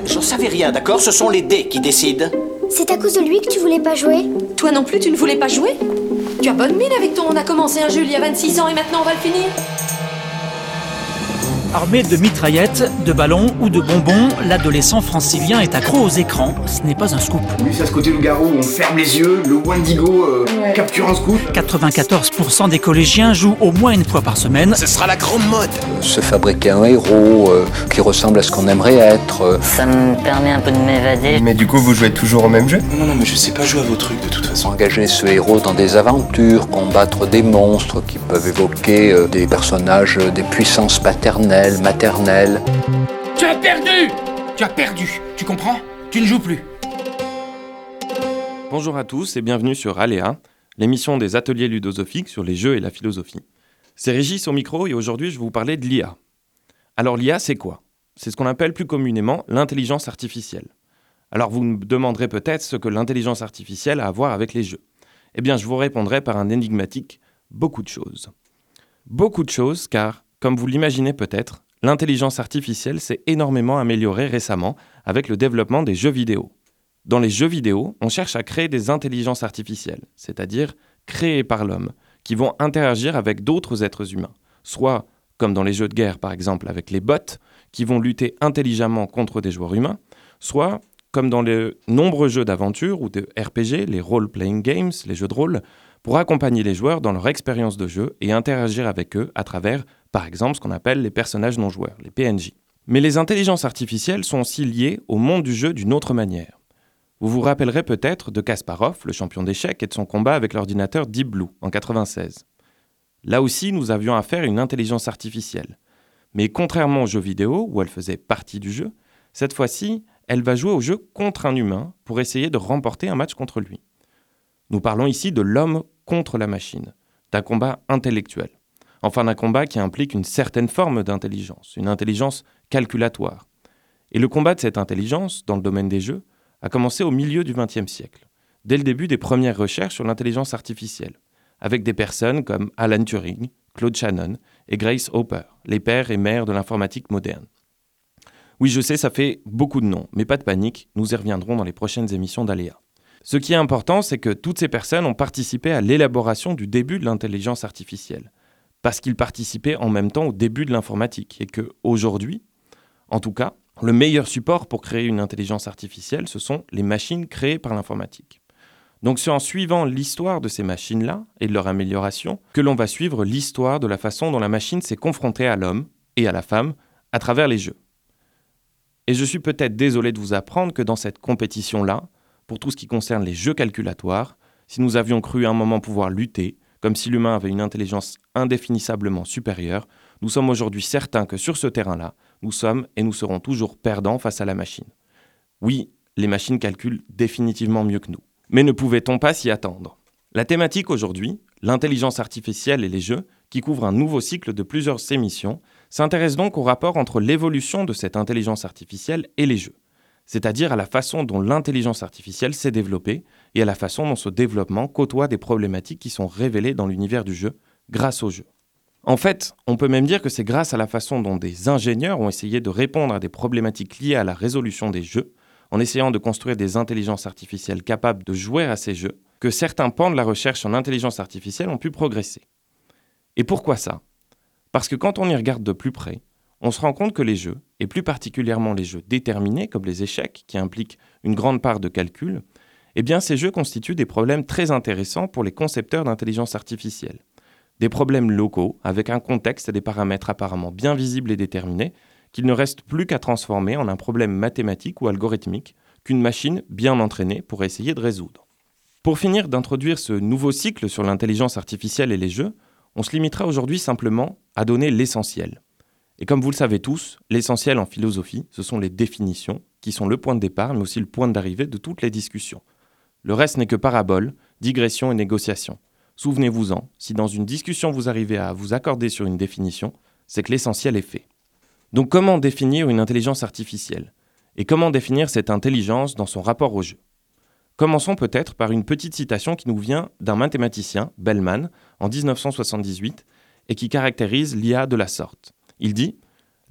j'en savais rien, d'accord? Ce sont les dés qui décident. C'est à cause de lui que tu voulais pas jouer? Toi non plus, tu ne voulais pas jouer? Tu as bonne mine avec ton on a commencé un jeu il y a 26 ans et maintenant on va le finir. Armé de mitraillettes, de ballons ou de bonbons, l'adolescent francilien est accro aux écrans. Ce n'est pas un scoop. Lui, c'est à ce côté loup-garou, on ferme les yeux, le Wendigo capture un scoop. 94% des collégiens jouent au moins une fois par semaine. Ce sera la grande mode. Se fabriquer un héros qui ressemble à ce qu'on aimerait être. Ça me permet un peu de m'évader. Mais du coup, vous jouez toujours au même jeu? Non, mais je sais pas jouer à vos trucs de toute façon. Engager ce héros dans des aventures, combattre des monstres qui peuvent évoquer des personnages, des puissances paternelles, maternelle. Tu as perdu! Tu as perdu, tu comprends? Tu ne joues plus. Bonjour à tous et bienvenue sur Aléa, l'émission des ateliers ludosophiques sur les jeux et la philosophie. C'est Régis au micro et aujourd'hui je vais vous parler de l'IA. Alors l'IA c'est quoi? C'est ce qu'on appelle plus communément l'intelligence artificielle. Alors vous me demanderez peut-être ce que l'intelligence artificielle a à voir avec les jeux. Eh bien je vous répondrai par un énigmatique beaucoup de choses. Beaucoup de choses car, comme vous l'imaginez peut-être, l'intelligence artificielle s'est énormément améliorée récemment avec le développement des jeux vidéo. Dans les jeux vidéo, on cherche à créer des intelligences artificielles, c'est-à-dire créées par l'homme, qui vont interagir avec d'autres êtres humains, soit comme dans les jeux de guerre par exemple avec les bots, qui vont lutter intelligemment contre des joueurs humains, soit comme dans les nombreux jeux d'aventure ou de RPG, les role-playing games, les jeux de rôle, pour accompagner les joueurs dans leur expérience de jeu et interagir avec eux à travers, par exemple, ce qu'on appelle les personnages non joueurs, les PNJ. Mais les intelligences artificielles sont aussi liées au monde du jeu d'une autre manière. Vous vous rappellerez peut-être de Kasparov, le champion d'échecs, et de son combat avec l'ordinateur Deep Blue en 1996. Là aussi, nous avions affaire à une intelligence artificielle. Mais contrairement aux jeux vidéo, où elle faisait partie du jeu, cette fois-ci, elle va jouer au jeu contre un humain pour essayer de remporter un match contre lui. Nous parlons ici de l'homme contre la machine, d'un combat intellectuel. Enfin, d'un combat qui implique une certaine forme d'intelligence, une intelligence calculatoire. Et le combat de cette intelligence, dans le domaine des jeux, a commencé au milieu du XXe siècle, dès le début des premières recherches sur l'intelligence artificielle, avec des personnes comme Alan Turing, Claude Shannon et Grace Hopper, les pères et mères de l'informatique moderne. Oui, je sais, ça fait beaucoup de noms, mais pas de panique, nous y reviendrons dans les prochaines émissions d'Aléa. Ce qui est important, c'est que toutes ces personnes ont participé à l'élaboration du début de l'intelligence artificielle, parce qu'ils participaient en même temps au début de l'informatique, et qu'aujourd'hui, en tout cas, le meilleur support pour créer une intelligence artificielle, ce sont les machines créées par l'informatique. Donc c'est en suivant l'histoire de ces machines-là et de leur amélioration que l'on va suivre l'histoire de la façon dont la machine s'est confrontée à l'homme et à la femme à travers les jeux. Et je suis peut-être désolé de vous apprendre que dans cette compétition-là, pour tout ce qui concerne les jeux calculatoires, si nous avions cru à un moment pouvoir lutter, comme si l'humain avait une intelligence indéfinissablement supérieure, nous sommes aujourd'hui certains que sur ce terrain-là, nous sommes et nous serons toujours perdants face à la machine. Oui, les machines calculent définitivement mieux que nous. Mais ne pouvait-on pas s'y attendre? La thématique aujourd'hui, l'intelligence artificielle et les jeux, qui couvre un nouveau cycle de plusieurs émissions, s'intéresse donc au rapport entre l'évolution de cette intelligence artificielle et les jeux, c'est-à-dire à la façon dont l'intelligence artificielle s'est développée et à la façon dont ce développement côtoie des problématiques qui sont révélées dans l'univers du jeu grâce au jeu. En fait, on peut même dire que c'est grâce à la façon dont des ingénieurs ont essayé de répondre à des problématiques liées à la résolution des jeux, en essayant de construire des intelligences artificielles capables de jouer à ces jeux, que certains pans de la recherche en intelligence artificielle ont pu progresser. Et pourquoi ça? Parce que quand on y regarde de plus près, on se rend compte que les jeux, et plus particulièrement les jeux déterminés comme les échecs, qui impliquent une grande part de calcul, eh bien ces jeux constituent des problèmes très intéressants pour les concepteurs d'intelligence artificielle. Des problèmes locaux, avec un contexte et des paramètres apparemment bien visibles et déterminés, qu'il ne reste plus qu'à transformer en un problème mathématique ou algorithmique qu'une machine bien entraînée pourrait essayer de résoudre. Pour finir d'introduire ce nouveau cycle sur l'intelligence artificielle et les jeux, on se limitera aujourd'hui simplement à donner l'essentiel. Et comme vous le savez tous, l'essentiel en philosophie, ce sont les définitions, qui sont le point de départ, mais aussi le point d'arrivée de toutes les discussions. Le reste n'est que parabole, digression et négociation. Souvenez-vous-en, si dans une discussion vous arrivez à vous accorder sur une définition, c'est que l'essentiel est fait. Donc comment définir une intelligence artificielle? Et comment définir cette intelligence dans son rapport au jeu? Commençons peut-être par une petite citation qui nous vient d'un mathématicien, Bellman, en 1978, et qui caractérise l'IA de la sorte. Il dit «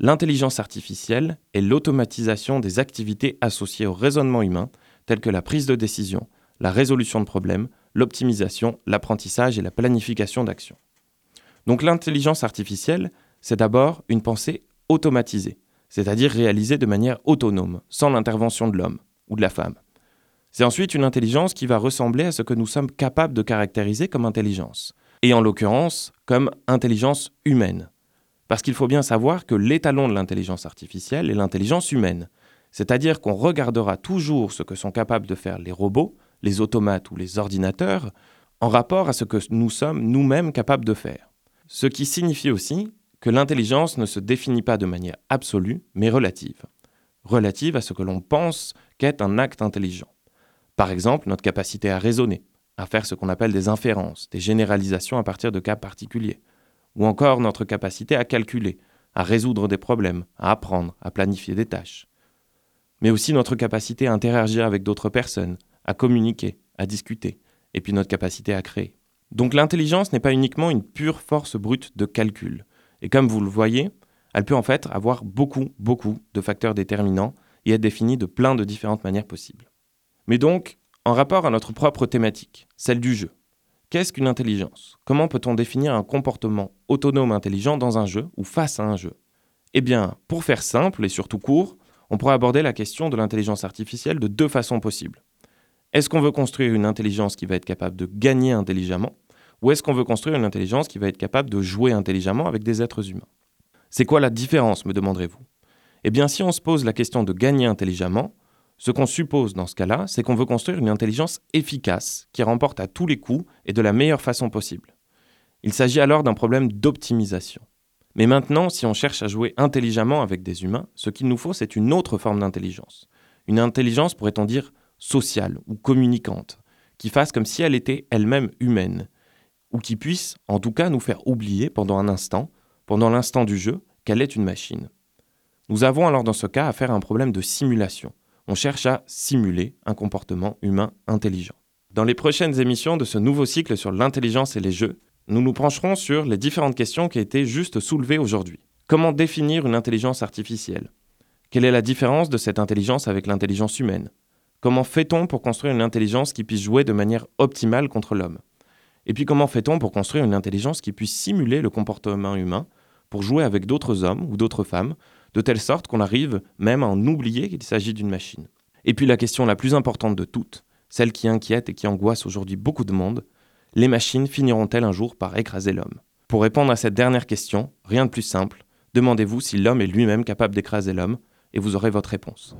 L'intelligence artificielle est l'automatisation des activités associées au raisonnement humain, telles que la prise de décision, la résolution de problèmes, l'optimisation, l'apprentissage et la planification d'actions. Donc l'intelligence artificielle, c'est d'abord une pensée automatisée, c'est-à-dire réalisée de manière autonome, sans l'intervention de l'homme ou de la femme. C'est ensuite une intelligence qui va ressembler à ce que nous sommes capables de caractériser comme intelligence, et en l'occurrence comme intelligence humaine. Parce qu'il faut bien savoir que l'étalon de l'intelligence artificielle est l'intelligence humaine, c'est-à-dire qu'on regardera toujours ce que sont capables de faire les robots, les automates ou les ordinateurs, en rapport à ce que nous sommes nous-mêmes capables de faire. Ce qui signifie aussi que l'intelligence ne se définit pas de manière absolue, mais relative. Relative à ce que l'on pense qu'est un acte intelligent. Par exemple, notre capacité à raisonner, à faire ce qu'on appelle des inférences, des généralisations à partir de cas particuliers, ou encore notre capacité à calculer, à résoudre des problèmes, à apprendre, à planifier des tâches. Mais aussi notre capacité à interagir avec d'autres personnes, à communiquer, à discuter, et puis notre capacité à créer. Donc l'intelligence n'est pas uniquement une pure force brute de calcul. Et comme vous le voyez, elle peut en fait avoir beaucoup de facteurs déterminants et être définie de plein de différentes manières possibles. Mais donc, en rapport à notre propre thématique, celle du jeu, qu'est-ce qu'une intelligence ? Comment peut-on définir un comportement autonome intelligent dans un jeu ou face à un jeu ? Eh bien, pour faire simple et surtout court, on pourrait aborder la question de l'intelligence artificielle de deux façons possibles. Est-ce qu'on veut construire une intelligence qui va être capable de gagner intelligemment ? Ou est-ce qu'on veut construire une intelligence qui va être capable de jouer intelligemment avec des êtres humains ? C'est quoi la différence, me demanderez-vous ? Eh bien, si on se pose la question de gagner intelligemment, ce qu'on suppose dans ce cas-là, c'est qu'on veut construire une intelligence efficace qui remporte à tous les coups et de la meilleure façon possible. Il s'agit alors d'un problème d'optimisation. Mais maintenant, si on cherche à jouer intelligemment avec des humains, ce qu'il nous faut, c'est une autre forme d'intelligence. Une intelligence, pourrait-on dire, sociale ou communicante, qui fasse comme si elle était elle-même humaine, ou qui puisse, en tout cas, nous faire oublier pendant un instant, pendant l'instant du jeu, qu'elle est une machine. Nous avons alors dans ce cas affaire à un problème de simulation. On cherche à simuler un comportement humain intelligent. Dans les prochaines émissions de ce nouveau cycle sur l'intelligence et les jeux, nous nous pencherons sur les différentes questions qui ont été juste soulevées aujourd'hui. Comment définir une intelligence artificielle ? Quelle est la différence de cette intelligence avec l'intelligence humaine ? Comment fait-on pour construire une intelligence qui puisse jouer de manière optimale contre l'homme ? Et puis comment fait-on pour construire une intelligence qui puisse simuler le comportement humain pour jouer avec d'autres hommes ou d'autres femmes, de telle sorte qu'on arrive même à en oublier qu'il s'agit d'une machine. Et puis la question la plus importante de toutes, celle qui inquiète et qui angoisse aujourd'hui beaucoup de monde, les machines finiront-elles un jour par écraser l'homme ? Pour répondre à cette dernière question, rien de plus simple, demandez-vous si l'homme est lui-même capable d'écraser l'homme, et vous aurez votre réponse.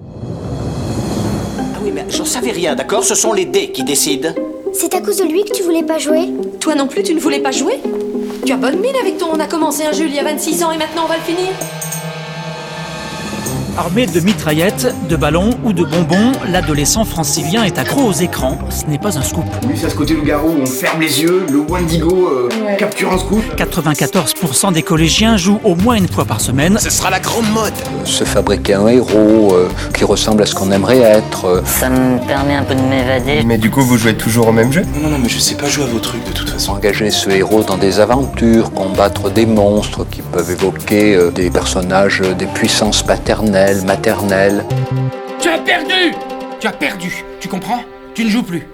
Ah oui, mais j'en savais rien, d'accord ? Ce sont les dés qui décident. C'est à cause de lui que tu voulais pas jouer? Toi non plus, tu ne voulais pas jouer? Tu as bonne mine avec ton « on a commencé un jeu il y a 26 ans et maintenant on va le finir ». Armé de mitraillettes, de ballons ou de bonbons, l'adolescent francilien est accro aux écrans. Ce n'est pas un scoop. Lui, c'est à ce côté loup-garou où on ferme les yeux, le Wendigo capture un scoop. 94% des collégiens jouent au moins une fois par semaine. Ce sera la grande mode. Se fabriquer un héros qui ressemble à ce qu'on aimerait être. Ça me permet un peu de m'évader. Mais du coup, vous jouez toujours au même jeu ? Non, mais je sais pas jouer à vos trucs de toute façon. Engager ce héros dans des aventures, combattre des monstres qui peuvent évoquer des personnages des puissances paternelles, maternelles. Tu as perdu ! Tu as perdu, tu comprends ? Tu ne joues plus.